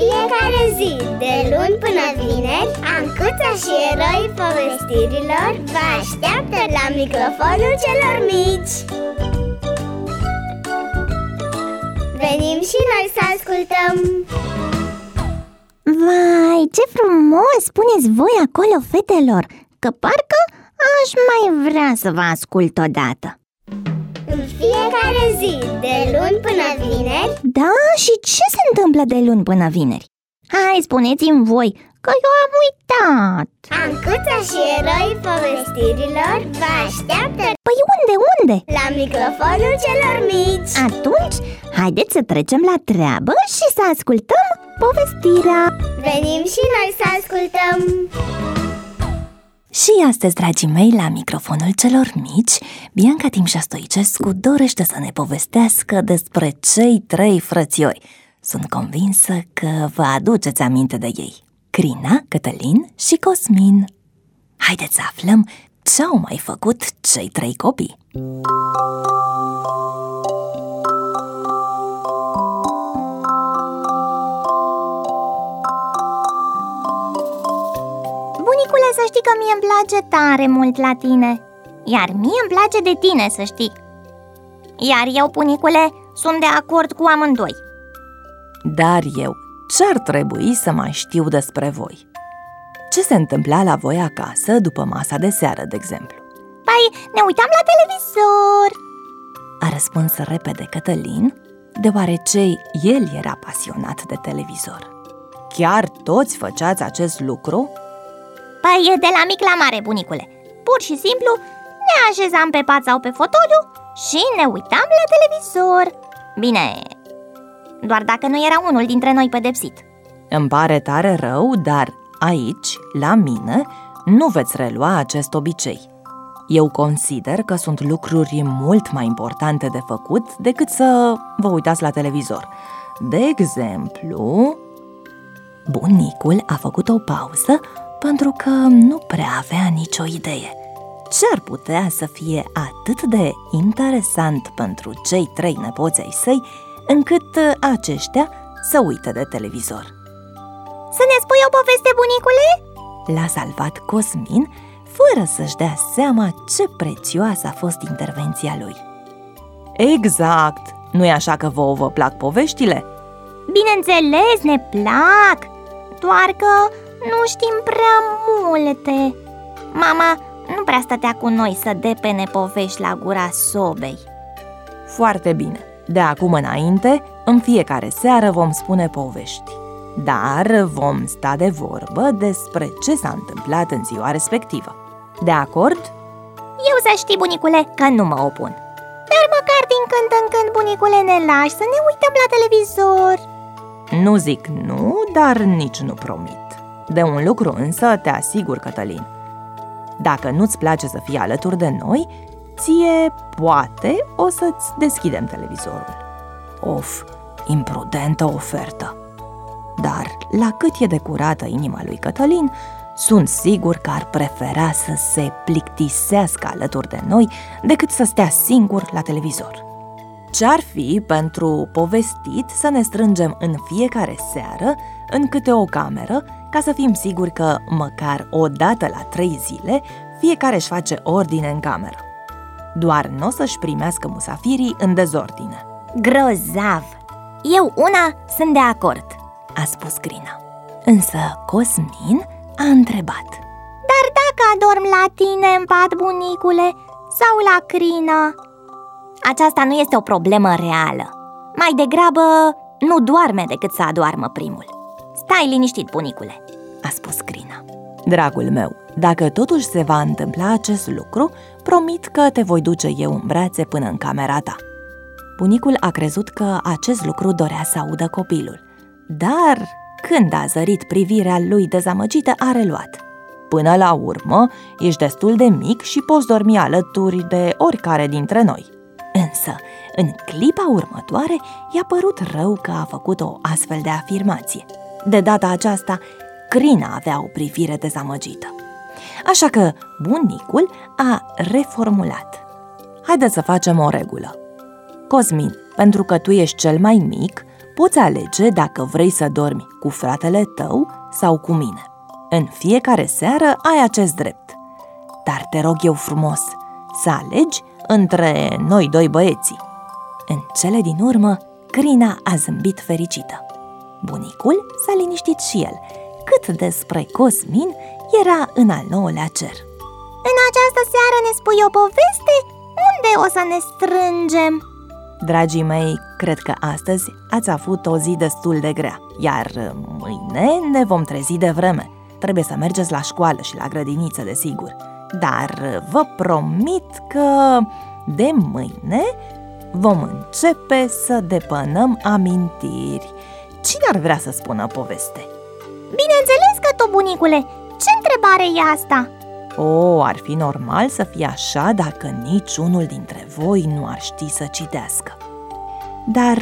fiecare zi, de luni până vineri, Ancuța și eroii povestirilor vă așteaptă la microfonul celor mici. Venim și noi să ascultăm! Vai, ce frumos spuneți voi acolo, fetelor, că parcă aș mai vrea să vă ascult odată. În fiecare zi, de luni până vineri. Da? Și ce se întâmplă de luni până vineri? Hai, spuneți-mi voi, că eu am uitat. Ancuța și eroii povestirilor vă așteaptă. Păi unde? La microfonul celor mici. Atunci, haideți să trecem la treabă și să ascultăm povestirea. Venim și noi să ascultăm. Și astăzi, dragii mei, la microfonul celor mici, Bianca Timșa Stoicescu dorește să ne povestească despre cei 3 frățiori. Sunt convinsă că vă aduceți aminte de ei: Crina, Cătălin și Cosmin. Haideți să aflăm ce au mai făcut cei 3 copii. Bunicule, să știi că mie îmi place tare mult la tine. Iar mie îmi place de tine, să știi. Iar eu, bunicule, sunt de acord cu amândoi. Dar eu ce-ar trebui să mai știu despre voi? Ce se întâmpla la voi acasă după masa de seară, de exemplu? Păi, ne uitam la televizor, A răspuns repede Cătălin, deoarece el era pasionat de televizor. Chiar toți făceați acest lucru? Păi, de la mic la mare, bunicule. Pur și simplu ne așezam pe pat sau pe fotoliu și ne uitam la televizor. Bine, doar dacă nu era unul dintre noi pedepsit. Îmi pare tare rău, dar aici, la mine, nu veți relua acest obicei. Eu consider că sunt lucruri mult mai importante de făcut decât să vă uitați la televizor. De exemplu, bunicul a făcut o pauză pentru că nu prea avea nicio idee. Ce ar putea să fie atât de interesant pentru cei 3 nepoți ai săi, încât aceștia să uite de televizor? Să ne spui o poveste, bunicule? L-a salvat Cosmin, fără să-și dea seama ce prețioasă a fost intervenția lui. Exact! Nu-i așa că vouă vă plac poveștile? Bineînțeles, ne plac, doar că nu știm prea multe. Mama nu prea stătea cu noi să depene povești la gura sobei. Foarte bine! De acum înainte, în fiecare seară vom spune povești. Dar vom sta de vorbă despre ce s-a întâmplat în ziua respectivă. De acord? Eu să știi, bunicule, că nu mă opun. Dar măcar din când în când, bunicule, ne lași să ne uităm la televizor. Nu zic nu, dar nici nu promit. De un lucru însă te asigur, Cătălin. Dacă nu-ți place să fii alături de noi, ție poate o să-ți deschidem televizorul. Of, imprudentă ofertă! Dar la cât e de curată inima lui Cătălin, sunt sigur că ar prefera să se plictisească alături de noi decât să stea singur la televizor. Ce-ar fi pentru povestit să ne strângem în fiecare seară în câte o cameră, ca să fim siguri că, măcar o dată la 3 zile, fiecare își face ordine în cameră. Doar n-o să-și primească musafirii în dezordine. Grozav! Eu una sunt de acord, a spus Crina. Însă Cosmin a întrebat: dar dacă adorm la tine în pat, bunicule, sau la Crina? Aceasta nu este o problemă reală. Mai degrabă nu doarme decât să adoarmă primul. Stai liniștit, bunicule, a spus Crina. Dragul meu, dacă totuși se va întâmpla acest lucru, promit că te voi duce eu în brațe până în camera ta. Bunicul a crezut că acest lucru dorea să audă copilul, dar când a zărit privirea lui dezamăgită, a reluat: până la urmă, ești destul de mic și poți dormi alături de oricare dintre noi. Însă, în clipa următoare, i-a părut rău că a făcut o astfel de afirmație. De data aceasta, Crina avea o privire dezamăgită. Așa că bunicul a reformulat: haideți să facem o regulă. Cosmin, pentru că tu ești cel mai mic, poți alege dacă vrei să dormi cu fratele tău sau cu mine. În fiecare seară ai acest drept. Dar te rog eu frumos să alegi între noi doi băieții. În cele din urmă, Crina a zâmbit fericită. Bunicul s-a liniștit și el, cât despre Cosmin era în al 9-lea cer. În această seară ne spui o poveste? Unde o să ne strângem? Dragii mei, cred că astăzi ați avut o zi destul de grea, iar mâine ne vom trezi de vreme. Trebuie să mergeți la școală și la grădiniță, desigur. Dar vă promit că de mâine vom începe să depănăm amintiri. Cine ar vrea să spună poveste? Bineînțeles că tu, bunicule! Ce întrebare e asta? Ar fi normal să fie așa dacă niciunul dintre voi nu ar ști să citească. Dar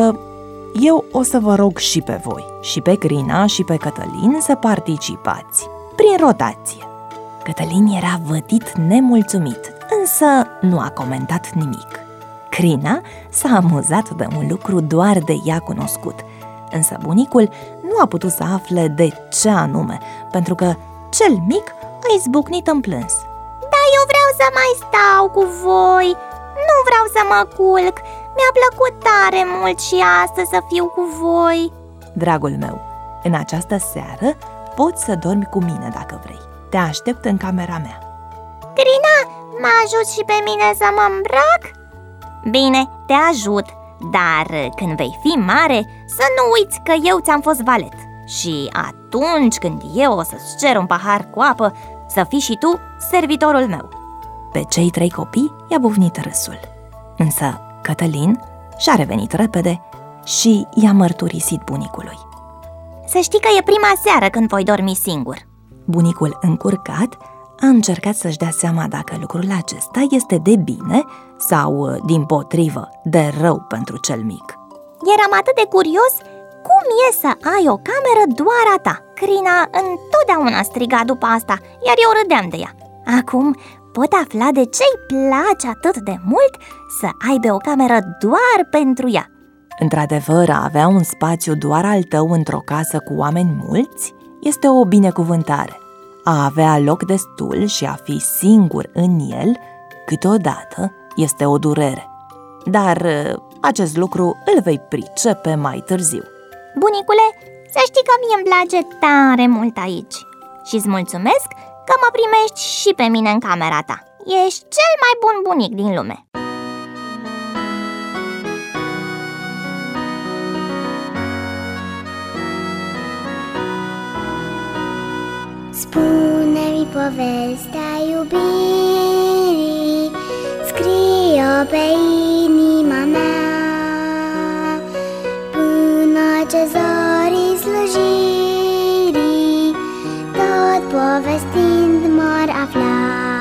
eu o să vă rog și pe voi, și pe Crina și pe Cătălin să participați, prin rotație. Cătălin era vădit nemulțumit, însă nu a comentat nimic. Crina s-a amuzat de un lucru doar de ea cunoscut, însă bunicul nu a putut să afle de ce anume, pentru că cel mic a izbucnit în plâns. Dar eu vreau să mai stau cu voi, nu vreau să mă culc. Mi-a plăcut tare mult și astăzi să fiu cu voi. Dragul meu, în această seară poți să dormi cu mine dacă vrei. Te aștept în camera mea. Crina, mă ajut și pe mine să mă îmbrac? Bine, te ajut, dar când vei fi mare, să nu uiți că eu ți-am fost valet. Și atunci când eu o să-ți cer un pahar cu apă, să fii și tu servitorul meu. Pe cei 3 copii i-a bufnit râsul. Însă Cătălin și-a revenit repede și i-a mărturisit bunicului. Să știi că e prima seară când voi dormi singur. Bunicul, încurcat, a încercat să-și dea seama dacă lucrul acesta este de bine sau, dimpotrivă, de rău pentru cel mic. Eram atât de curios cum e să ai o cameră doar a ta. Crina întotdeauna striga după asta, iar eu râdeam de ea. Acum pot afla de ce-i place atât de mult să aibă o cameră doar pentru ea. Într-adevăr, a avea un spațiu doar al tău într-o casă cu oameni mulți este o binecuvântare. A avea loc destul și a fi singur în el, câteodată, este o durere. Dar acest lucru îl vei pricepe mai târziu. Bunicule, să știi că mie îmi place tare mult aici și îți mulțumesc că mă primești și pe mine în camera ta. Ești cel mai bun bunic din lume. Spune-mi povestea iubirii, scrie-o pe inima mea, până ce zorii slujirii, tot povestind m-or afla.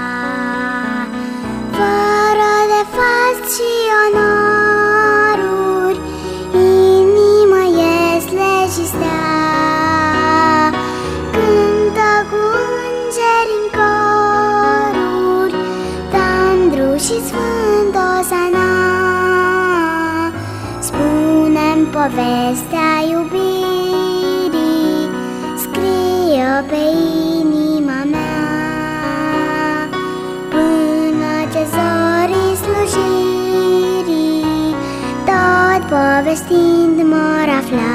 Fără de fapt și onoruri, inima ies și stea, cântă cu îngeri în coruri, tandru și sfânt Osana. Spune-mi povestea iubirii, scrie-o pe inima mea, până ce zorii slujirii, tot povestind m-or afla.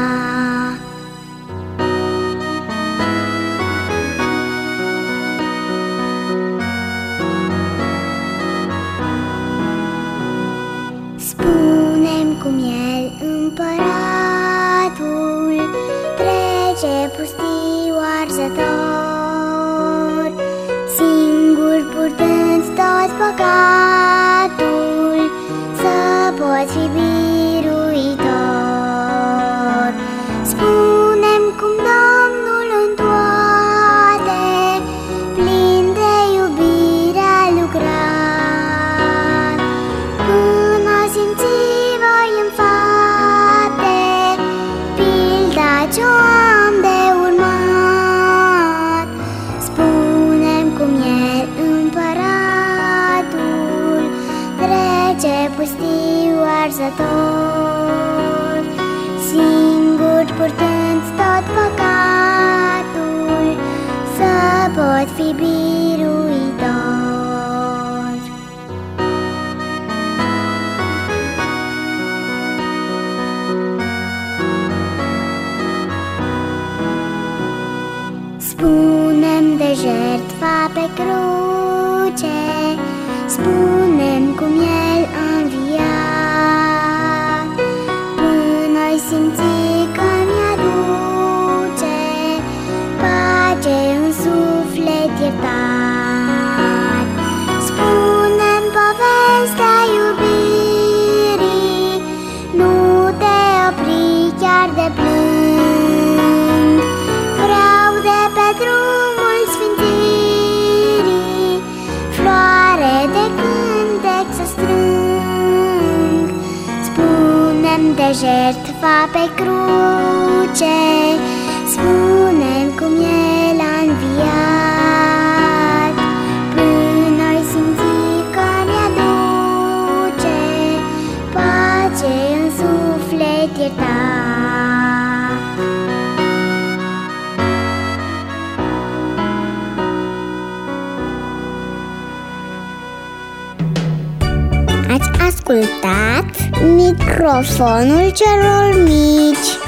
Spune-mi cum el, împăratul, trece pustiu arzător, singur purtând tot păcatul, să poți fi biruitor. Spune-mi cum Domnul în toate, plin de iubire a lucrat, până simți voi în fapte pilda ce-o am de urmat. Spune-mi cum el, împăratul, trece pustiu arzător, iertați tot păcatul, să pot fi biruitor. Spune-mi de jertfa pe cruce, spune-mi cum El a înviat, până-i simți că mi-aduce pace în suflet iertat. Spune-mi povestea iubirii, nu te opri chiar de plând. Vreau de pe drumul sfințirii floare de cântec să strâng. Spune-mi de jertfa pe cruce, spune-mi cum El a înviat, până-i simți că mi-aduce pace în suflet iertat. Ați ascultat Microfonul celor mici.